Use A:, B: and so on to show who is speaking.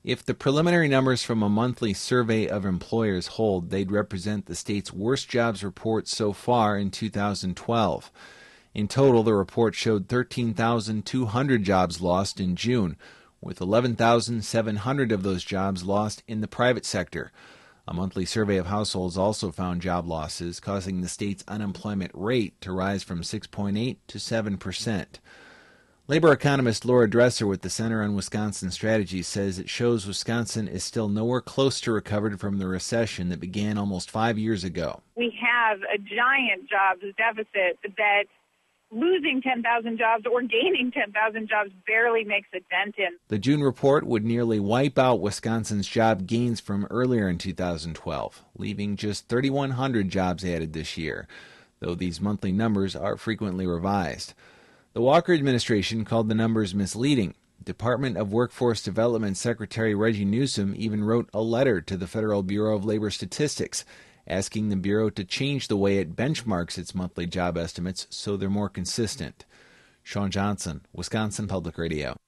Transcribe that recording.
A: If the preliminary numbers from a monthly survey of employers hold, they'd represent the state's worst jobs report so far in 2012. In total, the report showed 13,200 jobs lost in June, with 11,700 of those jobs lost in the private sector. A monthly survey of households also found job losses, causing the state's unemployment rate to rise from 6.8 to 7%. Labor economist Laura Dresser with the Center on Wisconsin Strategy says it shows Wisconsin is still nowhere close to recovered from the recession that began almost 5 years ago.
B: We have a giant jobs deficit that losing 10,000 jobs or gaining 10,000 jobs barely makes a dent in.
A: The June report would nearly wipe out Wisconsin's job gains from earlier in 2012, leaving just 3,100 jobs added this year, though these monthly numbers are frequently revised. The Walker administration called the numbers misleading. Department of Workforce Development Secretary Reggie Newsom even wrote a letter to the Federal Bureau of Labor Statistics, asking the Bureau to change the way it benchmarks its monthly job estimates so they're more consistent. Sean Johnson, Wisconsin Public Radio.